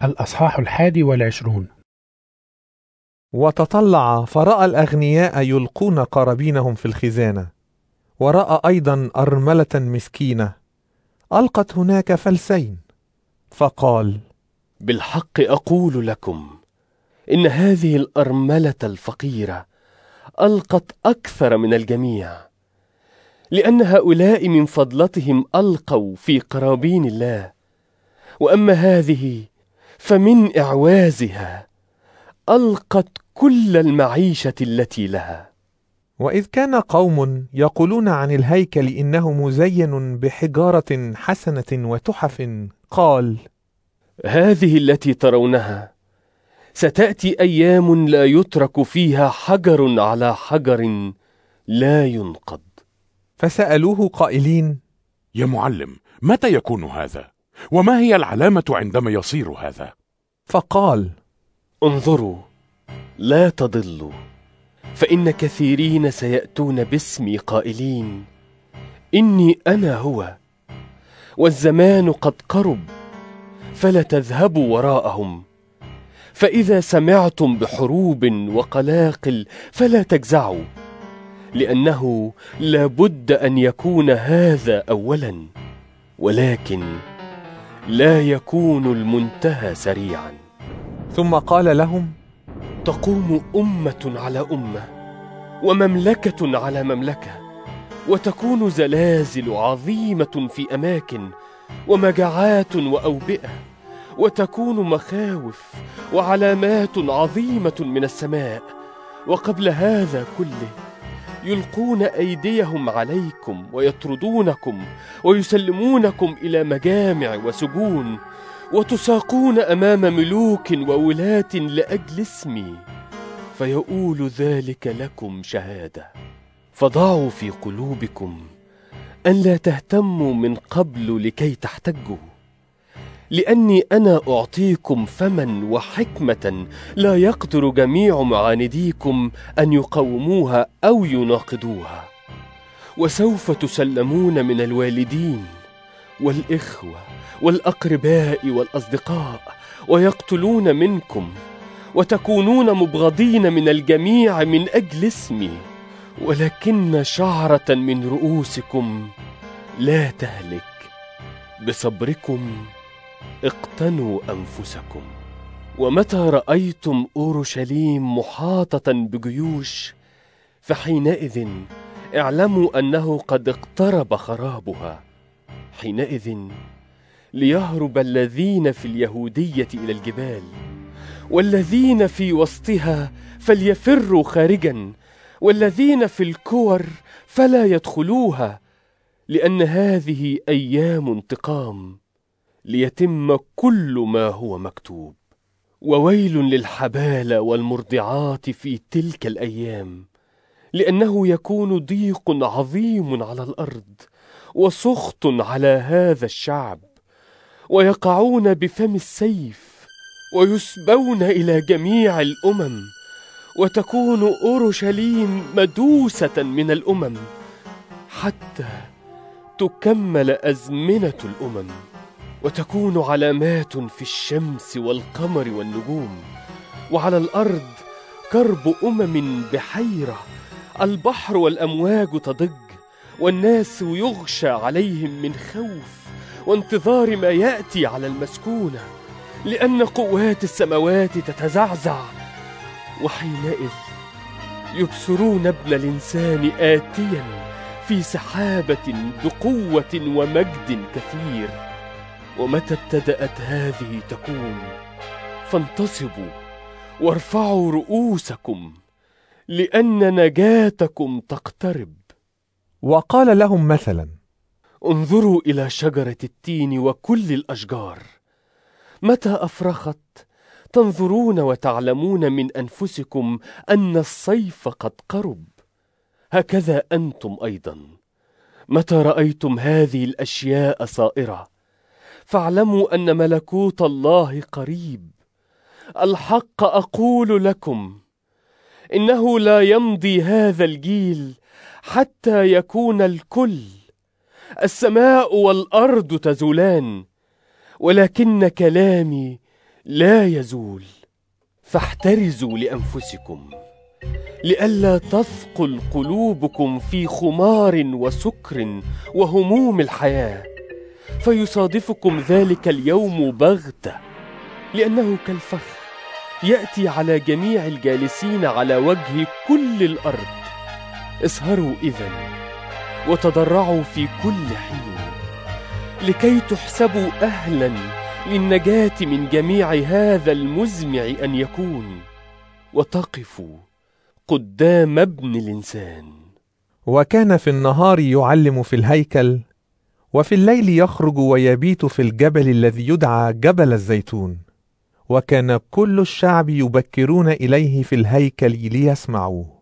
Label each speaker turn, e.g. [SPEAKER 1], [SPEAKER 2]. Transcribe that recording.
[SPEAKER 1] الأصحاح 21.
[SPEAKER 2] وتطلع فرأى الأغنياء يلقون قرابينهم في الخزانة، ورأى أيضا أرملة مسكينة ألقت هناك فلسين، فقال:
[SPEAKER 3] بالحق أقول لكم إن هذه الأرملة الفقيرة ألقت أكثر من الجميع، لأن هؤلاء من فضلتهم ألقوا في قرابين الله، وأما هذه فمن إعوازها ألقت كل المعيشة التي لها.
[SPEAKER 2] وإذ كان قوم يقولون عن الهيكل إنه مزين بحجارة حسنة وتحف، قال:
[SPEAKER 3] هذه التي ترونها ستأتي أيام لا يترك فيها حجر على حجر لا ينقض.
[SPEAKER 2] فسألوه قائلين:
[SPEAKER 4] يا معلم، متى يكون هذا؟ وما هي العلامة عندما يصير هذا؟
[SPEAKER 2] فقال:
[SPEAKER 3] انظروا لا تضلوا، فإن كثيرين سيأتون باسمي قائلين إني أنا هو، والزمان قد قرب، فلا تذهبوا وراءهم. فإذا سمعتم بحروب وقلاقل فلا تجزعوا، لأنه لابد أن يكون هذا أولا، ولكن لا يكون المنتهى سريعا.
[SPEAKER 2] ثم قال لهم:
[SPEAKER 3] تقوم أمة على أمة، ومملكة على مملكة، وتكون زلازل عظيمة في أماكن، ومجاعات وأوبئة، وتكون مخاوف وعلامات عظيمة من السماء. وقبل هذا كله يلقون أيديهم عليكم ويطردونكم ويسلمونكم إلى مجامع وسجون، وتساقون أمام ملوك وولاة لأجل اسمي، فيقول ذلك لكم شهادة. فضعوا في قلوبكم أن لا تهتموا من قبل لكي تحتجوا، لأني أنا أعطيكم فما وحكمة لا يقدر جميع معانديكم أن يقاوموها أو يناقضوها. وسوف تسلمون من الوالدين والإخوة والأقرباء والأصدقاء، ويقتلون منكم، وتكونون مبغضين من الجميع من أجل اسمي، ولكن شعرة من رؤوسكم لا تهلك. بصبركم اقتنوا أنفسكم. ومتى رأيتم أورشليم محاطة بجيوش، فحينئذ اعلموا أنه قد اقترب خرابها. حينئذ ليهرب الذين في اليهودية إلى الجبال، والذين في وسطها فليفروا خارجا، والذين في الكور فلا يدخلوها، لأن هذه أيام انتقام، ليتم كل ما هو مكتوب. وويل للحبالة والمرضعات في تلك الأيام، لأنه يكون ضيق عظيم على الأرض وسخط على هذا الشعب، ويقعون بفم السيف ويسبون إلى جميع الأمم، وتكون أورشليم مدوسة من الأمم حتى تكمل أزمنة الأمم. وتكون علامات في الشمس والقمر والنجوم، وعلى الأرض كرب أمم بحيرة، البحر والأمواج تضج، والناس يغشى عليهم من خوف وانتظار ما يأتي على المسكونة، لأن قوات السماوات تتزعزع. وحينئذ يبصرون ابن الإنسان آتيا في سحابة بقوة ومجد كثير. ومتى ابتدأت هذه تكون، فانتصبوا وارفعوا رؤوسكم، لأن نجاتكم تقترب.
[SPEAKER 2] وقال لهم مثلا:
[SPEAKER 3] انظروا إلى شجرة التين وكل الأشجار، متى أفرخت تنظرون وتعلمون من أنفسكم أن الصيف قد قرب. هكذا أنتم أيضا متى رأيتم هذه الأشياء صائرة، فاعلموا أن ملكوت الله قريب. الحق أقول لكم إنه لا يمضي هذا الجيل حتى يكون الكل، السماء والأرض تزولان، ولكن كلامي لا يزول، فاحترزوا لأنفسكم لئلا تثقل قلوبكم في خمار وسكر وهموم الحياة، فيصادفكم ذلك اليوم بغتة، لأنه كالفخ يأتي على جميع الجالسين على وجه كل الأرض. اسهروا إذن وتضرعوا في كل حين لكي تحسبوا أهلا للنجاة من جميع هذا المزمع أن يكون، وتقفوا قدام ابن الإنسان.
[SPEAKER 2] وكان في النهار يعلم في الهيكل، وفي الليل يخرج ويبيت في الجبل الذي يدعى جبل الزيتون. وكان كل الشعب يبكرون إليه في الهيكل ليسمعوه.